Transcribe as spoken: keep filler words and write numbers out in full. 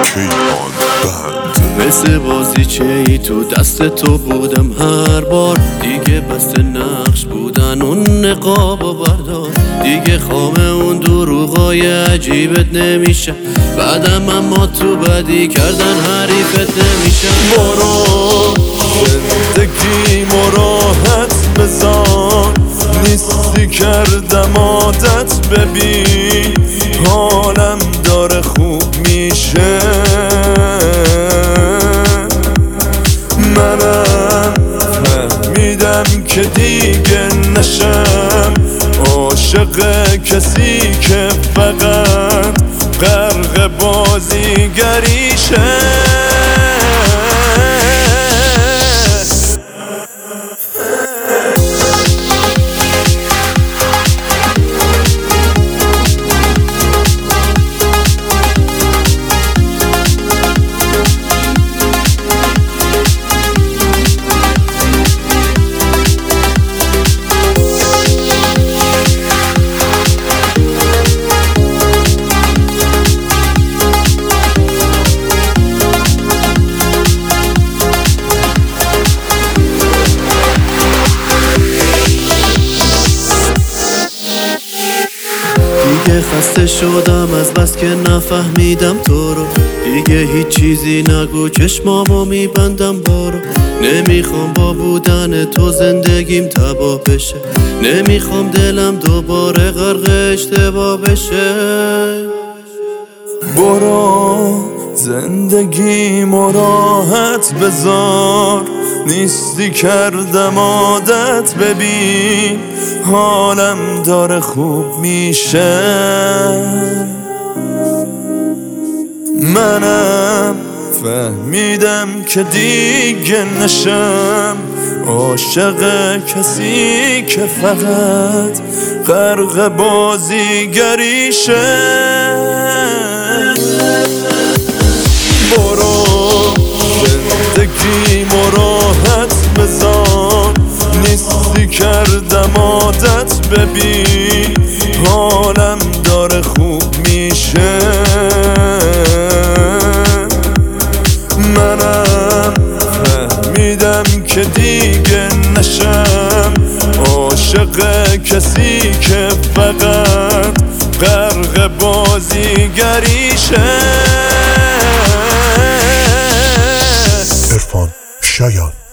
کیهان بند. مثل بازی چه ای تو دست تو بودم هر بار، دیگه بست نقش بودن اون نقاب و بردار، دیگه خامه اون دروغای عجیبت نمیشه، بعدم اما تو بدی کردن حریفت نمیشه. برو زندگی مراحت بذار، نیستی کردم عادت ببین، حالم داره خوب میشه. منم فهمیدم که دیگه نشم عاشق کسی که فقط غرق بازیگریشه. دیگه خسته شدم از بس که نفهمیدم تو رو، دیگه هیچ چیزی نگو چشمامو میبندم برو. نمیخوام با بودن تو زندگیم تباه بشه، نمیخوام دلم دوباره غرق اشتباه بشه. برو زندگی مراحت بذار، نیستی کردم عادت ببین، حالم داره خوب میشه. منم فهمیدم که دیگه نشم عاشق کسی که فقط غرق بازیگریشه. برو زندگی مراحت بذار، نیستی کردم عادت ببین، حالم داره خوب میشه. منم فهمیدم که دیگه نشم عاشق کسی که فقط غرق بازیگریشه. عرفان شایان.